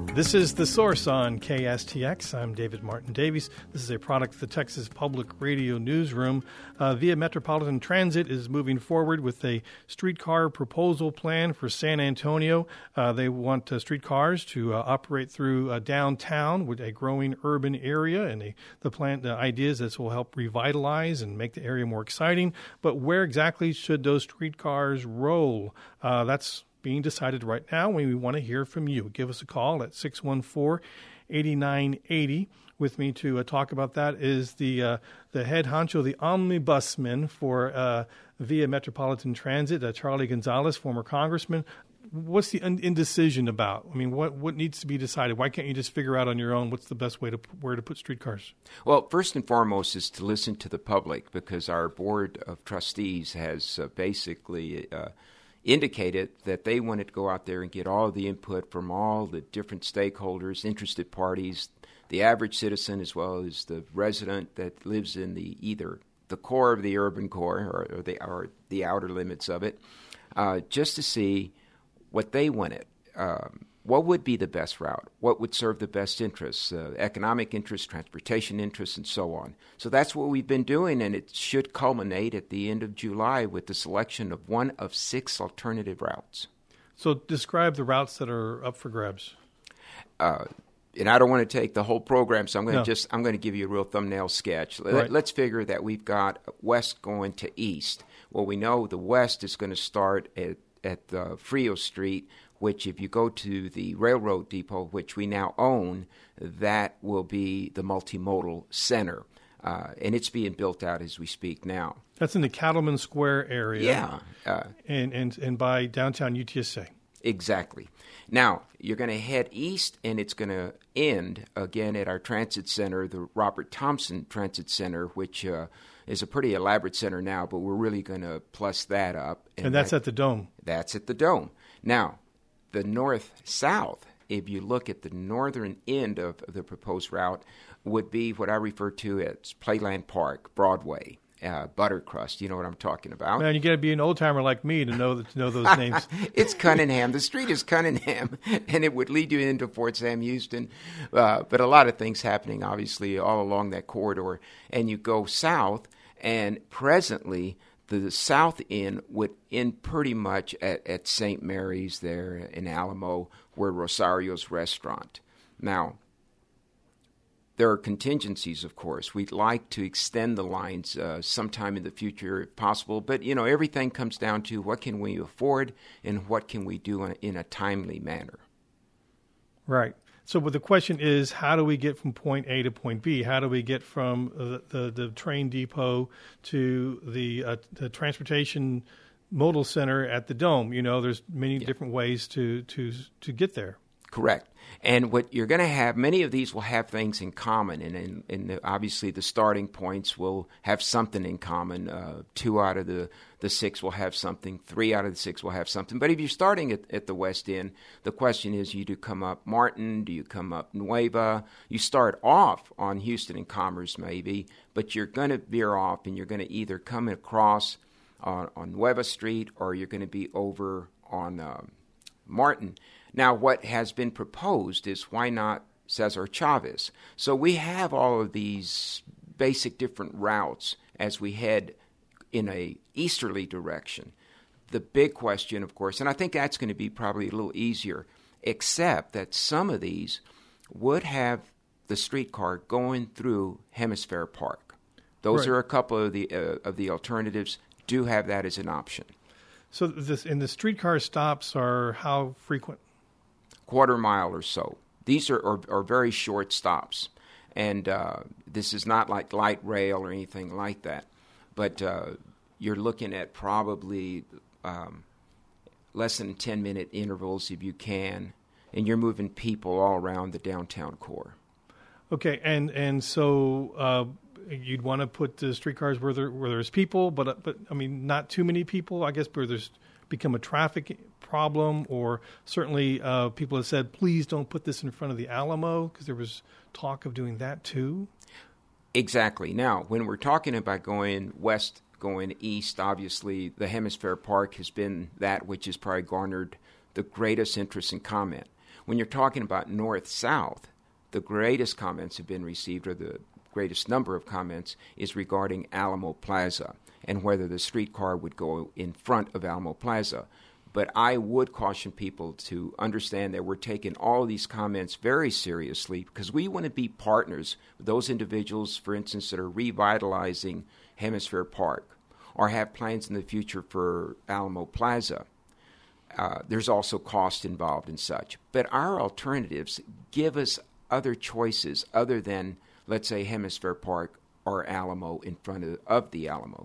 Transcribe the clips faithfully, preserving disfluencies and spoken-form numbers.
This is The Source on K S T X. I'm David Martin Davies. This is a product of the Texas Public Radio Newsroom. Uh, Via Metropolitan Transit is moving forward with a streetcar proposal plan for San Antonio. Uh, they want uh, streetcars to uh, operate through uh, downtown with a growing urban area, and they, the plan, the idea is this will help revitalize and make the area more exciting. But where exactly should those streetcars roll? Uh, that's being decided right now. We want to hear from you. Give us a call at six one four, eight nine eight zero. With me to uh, talk about that is the uh, the head honcho, the omnibusman for uh, Via Metropolitan Transit, uh, Charlie Gonzalez, former congressman. What's the indecision about? I mean, what what needs to be decided? Why can't you just figure out on your own what's the best way to where to put streetcars? Well, first and foremost is to listen to the public, because our board of trustees has uh, basically uh, indicated that they wanted to go out there and get all of the input from all the different stakeholders, interested parties, the average citizen, as well as the resident that lives in the either the core of the urban core or, or, the, or the outer limits of it, uh, just to see what they wanted. Um, what would be the best route? What would serve the best interests, uh, economic interests, transportation interests, and so on. So that's what we've been doing, and it should culminate at the end of July with the selection of one of six alternative routes. So describe the routes that are up for grabs. Uh, and I don't want to take the whole program, so I'm going to No. just I'm going to give you a real thumbnail sketch. Let, Right. Let's figure that we've got west going to east. Well, we know the west is going to start at at uh, Frio Street, which if you go to the railroad depot, which we now own, that will be the multimodal center. Uh, and it's being built out as we speak now. That's in the Cattleman Square area. Yeah. Uh, and, and, and by downtown U T S A. Exactly. Now, you're going to head east, and it's going to end again at our transit center, the Robert Thompson Transit Center, which uh, is a pretty elaborate center now, but we're really going to plus that up. And, and that's that, at the Dome. That's at the Dome. Now, the north-south, if you look at the northern end of the proposed route, would be what I refer to as Playland Park, Broadway, uh, Buttercrust. You know what I'm talking about? Man, you got to be an old-timer like me to know to know those names. It's Cunningham. The street is Cunningham, and it would lead you into Fort Sam Houston. Uh, but a lot of things happening, obviously, all along that corridor. And you go south, and presently the south end would end pretty much at, at Saint Mary's there in Alamo, where Rosario's restaurant. Now, there are contingencies, of course. We'd like to extend the lines uh, sometime in the future if possible. But, you know, everything comes down to what can we afford and what can we do in a, in a timely manner. Right. So but the question is, how do we get from point A to point B? How do we get from the, the, the train depot to the, uh, the transportation modal center at the Dome? You know, there's many yeah. different ways to, to, to get there. Correct. And what you're going to have, many of these will have things in common, and, and, and the, obviously the starting points will have something in common. Uh, two out of the, the six will have something. Three out of the six will have something. But if you're starting at, at the west end, the question is, you do come up Martin, do you come up Nueva? You start off on Houston and Commerce maybe, but you're going to veer off, and you're going to either come across on, on Nueva Street, or you're going to be over on um, Martin. Now, what has been proposed is, why not Cesar Chavez? So we have all of these basic different routes as we head in a easterly direction. The big question, of course, and I think that's going to be probably a little easier, except that some of these would have the streetcar going through Hemisphere Park. Those right. are a couple of the uh, of the alternatives. Do have that as an option. So this, and the streetcar stops are how frequent? Quarter mile or so. These are, are, are very short stops. And uh, this is not like light rail or anything like that. But uh, you're looking at probably um, less than ten-minute intervals if you can. And you're moving people all around the downtown core. Okay, and, and so uh, you'd want to put the streetcars where there where there's people, but but I mean not too many people. I guess where there's become a traffic problem, or certainly uh, people have said, please don't put this in front of the Alamo, because there was talk of doing that too. Exactly. Now, when we're talking about going west, going east, obviously the Hemisphere Park has been that which has probably garnered the greatest interest and comment. When you're talking about north-south, the greatest comments have been received, or the greatest number of comments, is regarding Alamo Plaza and whether the streetcar would go in front of Alamo Plaza. But I would caution people to understand that we're taking all of these comments very seriously, because we want to be partners with those individuals, for instance, that are revitalizing Hemisphere Park or have plans in the future for Alamo Plaza. Uh, there's also cost involved in such. But our alternatives give us other choices other than, let's say, Hemisphere Park or Alamo in front of, of the Alamo.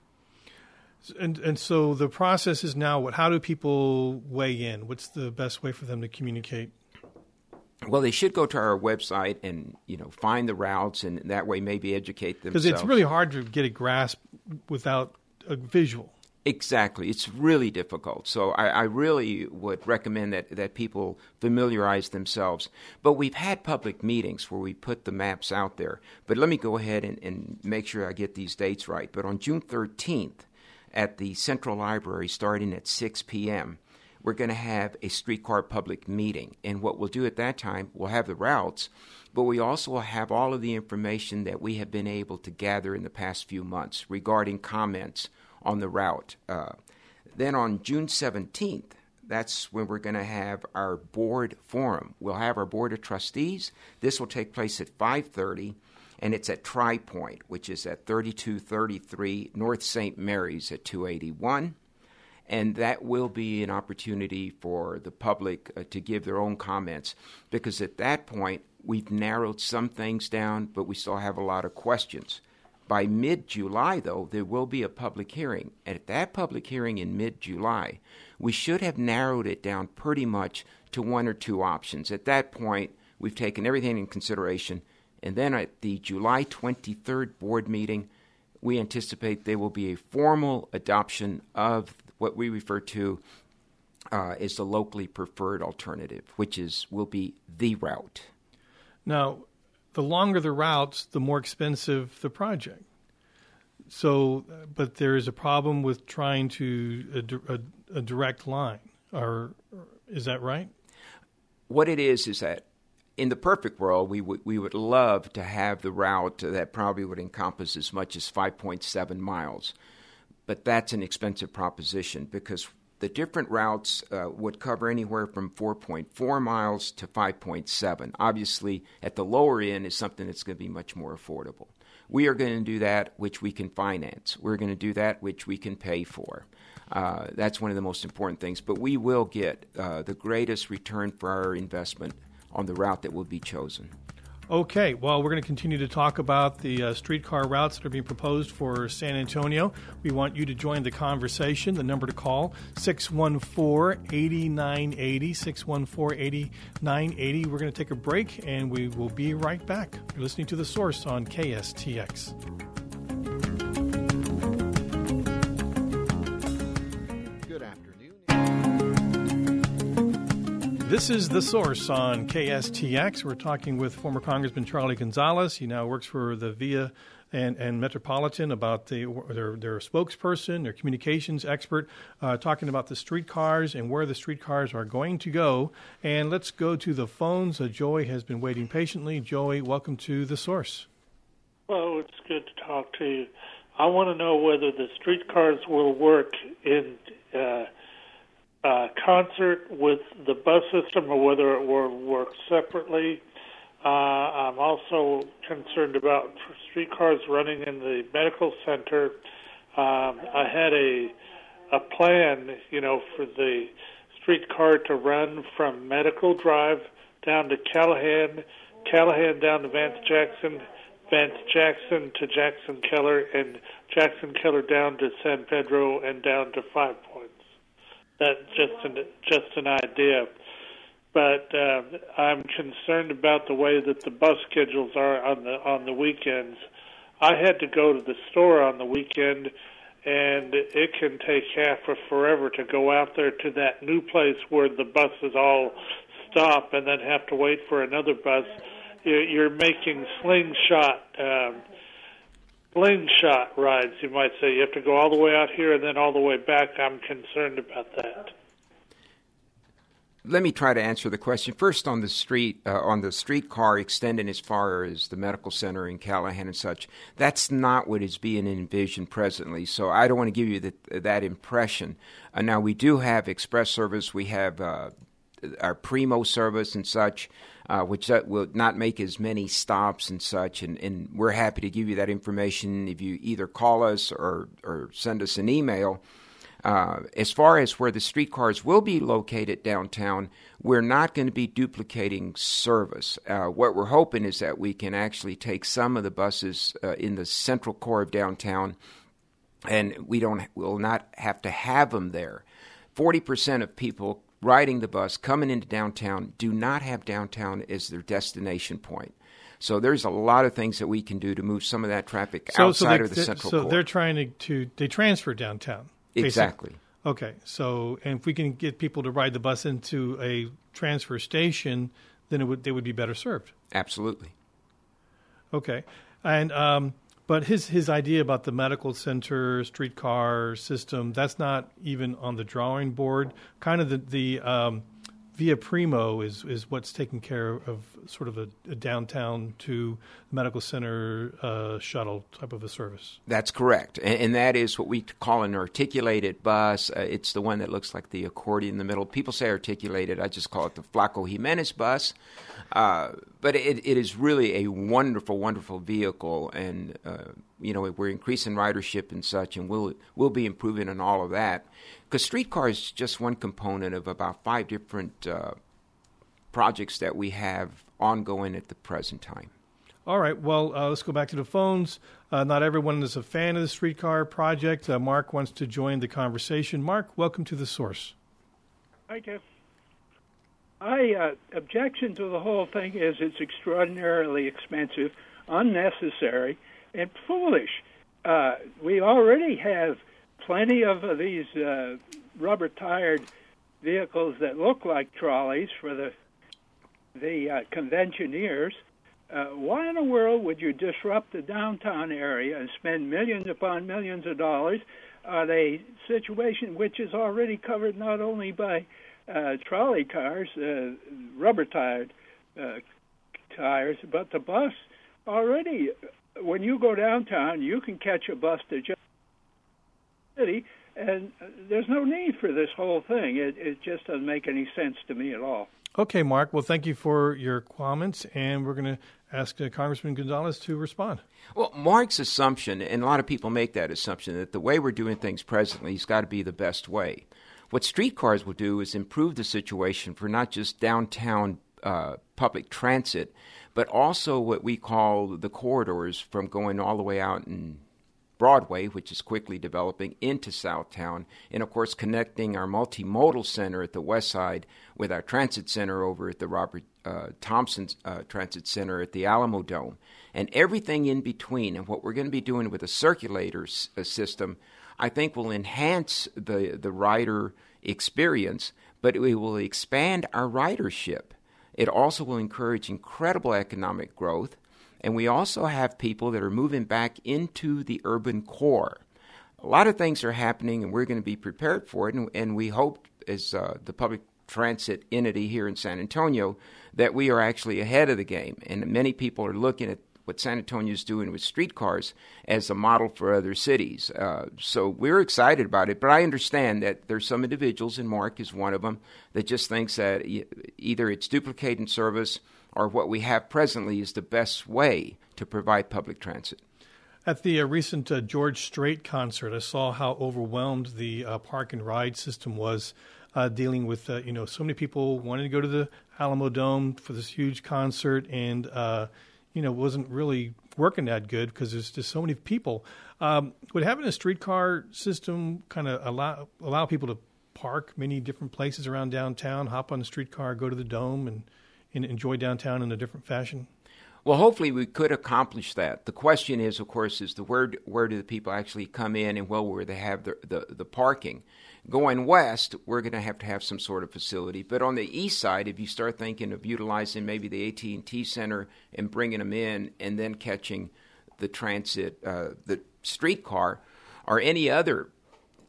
And and so the process is now what? How do people weigh in? What's the best way for them to communicate? Well, they should go to our website and, you know, find the routes, and that way maybe educate themselves. Because it's really hard to get a grasp without a visual. Exactly. It's really difficult. So I, I really would recommend that, that people familiarize themselves. But we've had public meetings where we put the maps out there. But let me go ahead and, and make sure I get these dates right. But on June thirteenth, at the Central Library, starting at six p.m., we're going to have a streetcar public meeting. And what we'll do at that time, we'll have the routes, but we also will have all of the information that we have been able to gather in the past few months regarding comments on the route. Uh, then on June seventeenth, that's when we're going to have our board forum. We'll have our board of trustees. This will take place at five thirty. And it's at Tri-Point, which is at thirty-two thirty-three North Saint Mary's at two eighty-one. And that will be an opportunity for the public uh, to give their own comments, because at that point, we've narrowed some things down, but we still have a lot of questions. By mid-July, though, there will be a public hearing. And at that public hearing in mid-July, we should have narrowed it down pretty much to one or two options. At that point, we've taken everything in consideration. And then at the July twenty-third board meeting, we anticipate there will be a formal adoption of what we refer to uh, as the locally preferred alternative, which is will be the route. Now, the longer the routes, the more expensive the project. So, but there is a problem with trying to a, a, a direct line. Or, or is that right? What it is is that in the perfect world, we would we would love to have the route that probably would encompass as much as five point seven miles. But that's an expensive proposition, because the different routes uh, would cover anywhere from four point four miles to five point seven. Obviously, at the lower end is something that's going to be much more affordable. We are going to do that which we can finance. We're going to do that which we can pay for. Uh, that's one of the most important things. But we will get uh, the greatest return for our investment on the route that will be chosen. Okay, well, we're going to continue to talk about the uh, streetcar routes that are being proposed for San Antonio. We want you to join the conversation. The number to call, six one four, eight nine eight zero, six one four, eight nine eight zero. We're going to take a break, and we will be right back. You're listening to The Source on K S T X. This is The Source on K S T X. We're talking with former Congressman Charlie Gonzalez. He now works for the Via and, and Metropolitan about the, their, their spokesperson, their communications expert, uh, talking about the streetcars and where the streetcars are going to go. And let's go to the phones. Uh, Joey has been waiting patiently. Joey, welcome to The Source. Well, it's good to talk to you. I want to know whether the streetcars will work in uh, Uh, concert with the bus system, or whether it will work separately. Uh, I'm also concerned about streetcars running in the medical center. Um, I had a a plan, you know, for the streetcar to run from Medical Drive down to Callahan, Callahan down to Vance Jackson, Vance Jackson to Jackson Keller, and Jackson Keller down to San Pedro and down to Five Points. That's just an, just an idea. But uh, I'm concerned about the way that the bus schedules are on the on the weekends. I had to go to the store on the weekend, and it can take half or forever to go out there to that new place where the buses all stop and then have to wait for another bus. You're making slingshot um, slingshot rides, you might say. You have to go all the way out here and then all the way back. I'm concerned about that. Let me try to answer the question. First, on the street, uh, on the streetcar extending as far as the medical center in Callahan and such, that's not what is being envisioned presently. So I don't want to give you that, that impression. Uh, now, we do have express service. We have uh, our Primo service and such, uh, which that will not make as many stops and such. And, and we're happy to give you that information if you either call us or, or send us an email. Uh, as far as where the streetcars will be located downtown, we're not going to be duplicating service. Uh, what we're hoping is that we can actually take some of the buses uh, in the central core of downtown, and we don't will not have to have them there. forty percent of people riding the bus coming into downtown do not have downtown as their destination point. So there's a lot of things that we can do to move some of that traffic so, outside so they, of the central so core. So they're trying to, to they transfer downtown. Exactly. Basically. Okay. So, and if we can get people to ride the bus into a transfer station, then it would they would be better served. Absolutely. Okay. And um, but his his idea about the medical center streetcar system, that's not even on the drawing board. Kind of the the um, Via Primo is is what's taking care of sort of a, a downtown to medical center uh, shuttle type of a service. That's correct, and, and that is what we call an articulated bus. Uh, it's the one that looks like the accordion in the middle. People say articulated. I just call it the Flaco Jimenez bus. Uh, but it, it is really a wonderful, wonderful vehicle, and uh, you know we're increasing ridership and such, and we'll we'll be improving on all of that. Because streetcar is just one component of about five different uh, projects that we have ongoing at the present time. All right. Well, uh, let's go back to the phones. Uh, not everyone is a fan of the streetcar project. Uh, Mark wants to join the conversation. Mark, welcome to The Source. Hi, Jeff. My uh, objection to the whole thing is it's extraordinarily expensive, unnecessary, and foolish. Uh, we already have plenty of uh, these uh, rubber-tired vehicles that look like trolleys for the the uh, conventioneers. Uh, why in the world would you disrupt the downtown area and spend millions upon millions of dollars on a situation which is already covered not only by uh, trolley cars, uh, rubber-tired uh, tires, but the bus already, when you go downtown, you can catch a bus to just city, and there's no need for this whole thing. It, it just doesn't make any sense to me at all. Okay, Mark. Well, thank you for your comments, and we're going to ask uh, Congressman Gonzalez to respond. Well, Mark's assumption, and a lot of people make that assumption, that the way we're doing things presently has got to be the best way. What streetcars will do is improve the situation for not just downtown uh, public transit, but also what we call the corridors from going all the way out in Broadway, which is quickly developing, into Southtown, and of course connecting our multimodal center at the west side with our transit center over at the Robert uh, Thompson uh, Transit Center at the Alamo Dome, and everything in between. And what we're going to be doing with a circulator s- a system, I think, will enhance the, the rider experience, but it will expand our ridership. It also will encourage incredible economic growth. And we also have people that are moving back into the urban core. A lot of things are happening, and we're going to be prepared for it. And, and we hope, as uh, the public transit entity here in San Antonio, that we are actually ahead of the game. And many people are looking at what San Antonio is doing with streetcars as a model for other cities. Uh, so we're excited about it. But I understand that there's some individuals, and Mark is one of them, that just thinks that either it's duplicating service or what we have presently is the best way to provide public transit. At the uh, recent uh, George Strait concert, I saw how overwhelmed the uh, park and ride system was, uh, dealing with uh, you know so many people wanting to go to the Alamo Dome for this huge concert, and uh, you know wasn't really working that good because there's just so many people. Um, would having a streetcar system kind of allow allow people to park many different places around downtown, hop on the streetcar, go to the Dome, and and enjoy downtown in a different fashion? Well, hopefully we could accomplish that. The question is, of course, is the where, where do the people actually come in, and well, where they have the, the, the parking. Going west, we're going to have to have some sort of facility. But on the east side, if you start thinking of utilizing maybe the A T and T Center and bringing them in and then catching the transit, uh, the streetcar, or any other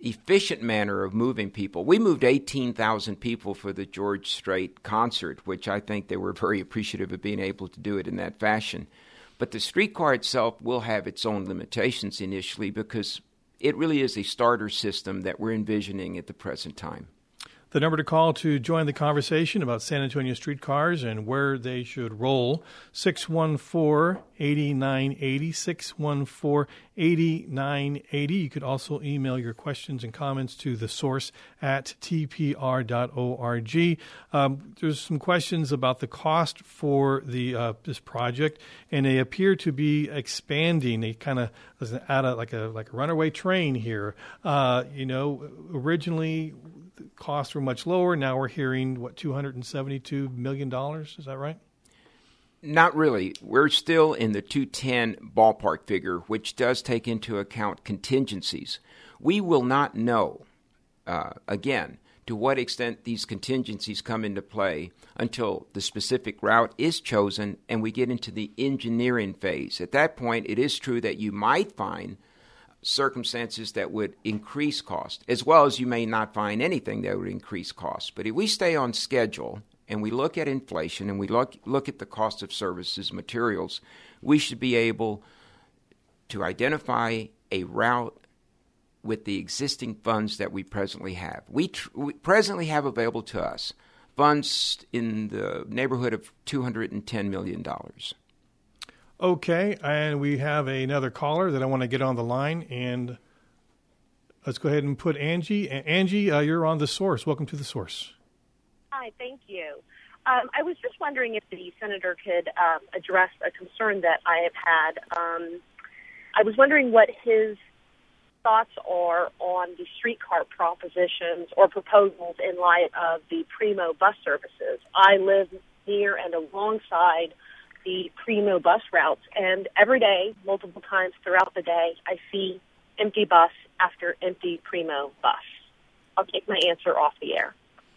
efficient manner of moving people. We moved eighteen thousand people for the George Strait concert, which I think they were very appreciative of being able to do it in that fashion. But the streetcar itself will have its own limitations initially because it really is a starter system that we're envisioning at the present time. The number to call to join the conversation about San Antonio streetcars and where they should roll, six one four, eight nine eight zero, six one four, eight nine eight zero. You could also email your questions and comments to the source at t p r dot org. Um, there's some questions about the cost for the uh, this project, and they appear to be expanding. They kind of add a, like a like a runaway train here. Uh, you know, originally costs were much lower. Now we're hearing, what, two hundred seventy-two million dollars? Is that right? Not really. We're still in the two ten ballpark figure, which does take into account contingencies. We will not know, uh, again, to what extent these contingencies come into play until the specific route is chosen and we get into the engineering phase. At that point, it is true that you might find circumstances that would increase cost, as well as you may not find anything that would increase cost. But if we stay on schedule and we look at inflation and we look look at the cost of services, materials, we should be able to identify a route with the existing funds that we presently have. We, tr- we presently have available to us funds in the neighborhood of two hundred ten million dollars. Okay, and we have another caller that I want to get on the line, and let's go ahead and put Angie. Angie, uh, you're on The Source. Welcome to The Source. Hi, thank you. Um, I was just wondering if the senator could um, address a concern that I have had. Um, I was wondering what his thoughts are on the streetcar propositions or proposals in light of the Primo bus services. I live near and alongside the Primo bus routes, and every day, multiple times throughout the day, I see empty bus after empty Primo bus. I'll take my answer off the air.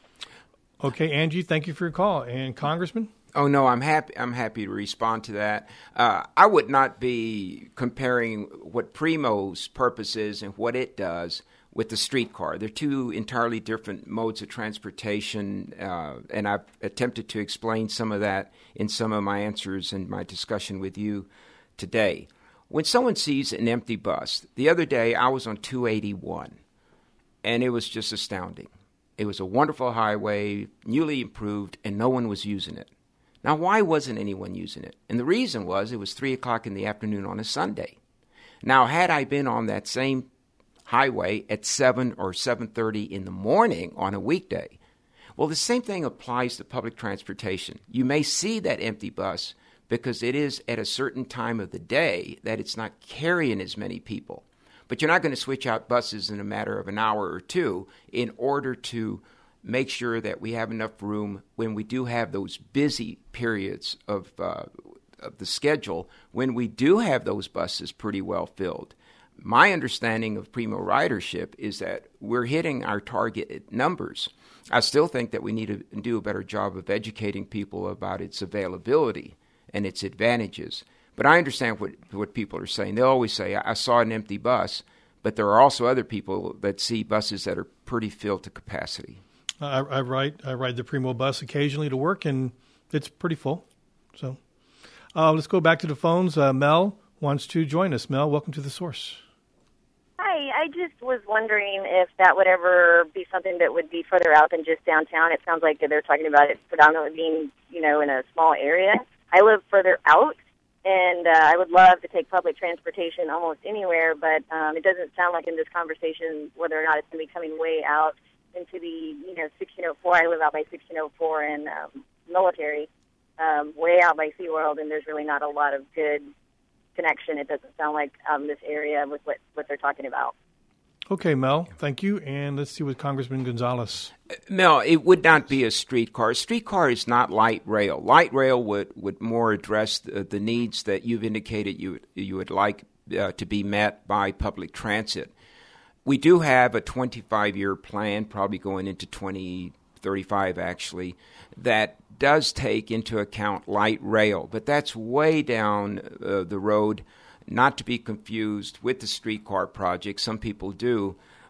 Okay, Angie, thank you for your call. And Congressman? Oh, no, I'm happy I'm happy to respond to that. Uh, I would not be comparing what Primo's purpose is and what it does with the streetcar. They're two entirely different modes of transportation, uh, and I've attempted to explain some of that in some of my answers and my discussion with you today. When someone sees an empty bus, the other day I was on two eighty-one, and it was just astounding. It was a wonderful highway, newly improved, and no one was using it. Now, why wasn't anyone using it? And the reason was it was three o'clock in the afternoon on a Sunday. Now, had I been on that same highway at seven or seven thirty in the morning on a weekday, well, the same thing applies to public transportation. You may see that empty bus because it is at a certain time of the day that it's not carrying as many people. But you're not going to switch out buses in a matter of an hour or two in order to make sure that we have enough room when we do have those busy periods of, uh, of the schedule, when we do have those buses pretty well filled. My understanding of Primo ridership is that we're hitting our target numbers. I still think that we need to do a better job of educating people about its availability and its advantages. But I understand what, what people are saying. They'll always say, I saw an empty bus, but there are also other people that see buses that are pretty filled to capacity. I, I ride I ride the Primo bus occasionally to work, and it's pretty full. So uh, let's go back to the phones. Uh, Mel wants to join us. Mel, welcome to The Source. Hi, I just was wondering if that would ever be something that would be further out than just downtown. It sounds like they're talking about it predominantly being, you know, in a small area. I live further out, and uh, I would love to take public transportation almost anywhere, but um, it doesn't sound like in this conversation whether or not it's going to be coming way out into the, you know, sixteen oh four. I live out by sixteen oh four and um, military, um, way out by SeaWorld, and there's really not a lot of good connection. It doesn't sound like um, this area with what, what they're talking about. Okay, Mel, thank you. And let's see what Congressman Gonzalez. Mel, it would not be a streetcar. A streetcar is not light rail. Light rail would, would more address the, the needs that you've indicated you, you would like uh, to be met by public transit. We do have a twenty-five year plan, probably going into twenty thirty-five actually, that does take into account light rail, but that's way down uh, the road, not to be confused with the streetcar project. Some people do,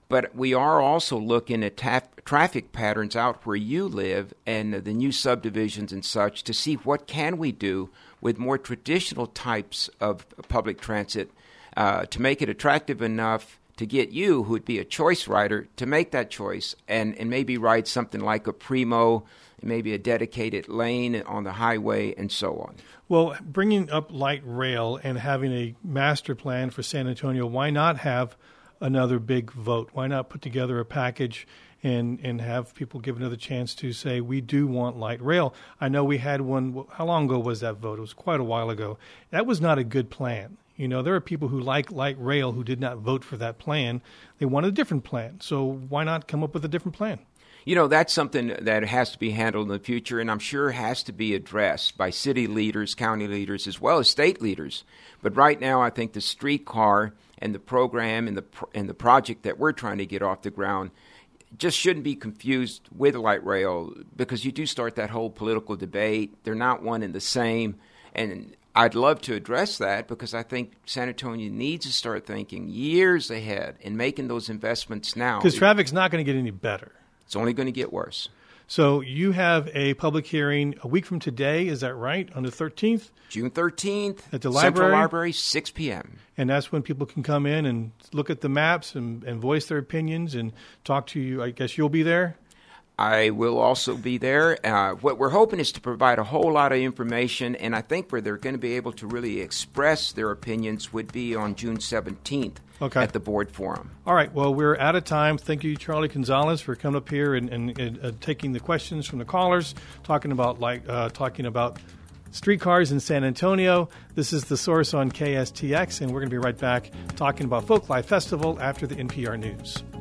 But we are also looking at ta- traffic patterns out where you live and the new subdivisions and such to see what can we do with more traditional types of public transit uh, to make it attractive enough to get you, who would be a choice rider, to make that choice and, and maybe ride something like a Primo, maybe a dedicated lane on the highway, and so on. Well, bringing up light rail and having a master plan for San Antonio, why not have another big vote? Why not put together a package and, and have people give another chance to say, we do want light rail? I know we had one. How long ago was that vote? It was quite a while ago. That was not a good plan. You know, there are people who like light rail who did not vote for that plan. They wanted a different plan. So why not come up with a different plan? You know, that's something that has to be handled in the future, and I'm sure has to be addressed by city leaders, county leaders, as well as state leaders. But right now, I think the streetcar and the program and the and the project that we're trying to get off the ground just shouldn't be confused with light rail, because you do start that whole political debate. They're not one and the same, and I'd love to address that because I think San Antonio needs to start thinking years ahead and making those investments now. Because traffic's not going to get any better. It's only going to get worse. So you have a public hearing a week from today, is that right, on the thirteenth? June thirteenth. At the Central library? Library, six p.m. And that's when people can come in and look at the maps and, and voice their opinions and talk to you. I guess you'll be there? I will also be there. Uh, what we're hoping is to provide a whole lot of information, and I think where they're going to be able to really express their opinions would be on June seventeenth okay. at the board forum. All right. Well, we're out of time. Thank you, Charlie Gonzalez, for coming up here and, and, and uh, taking the questions from the callers, talking about like uh, talking about streetcars in San Antonio. This is The Source on K S T X, and we're going to be right back talking about Folklife Festival after the N P R News.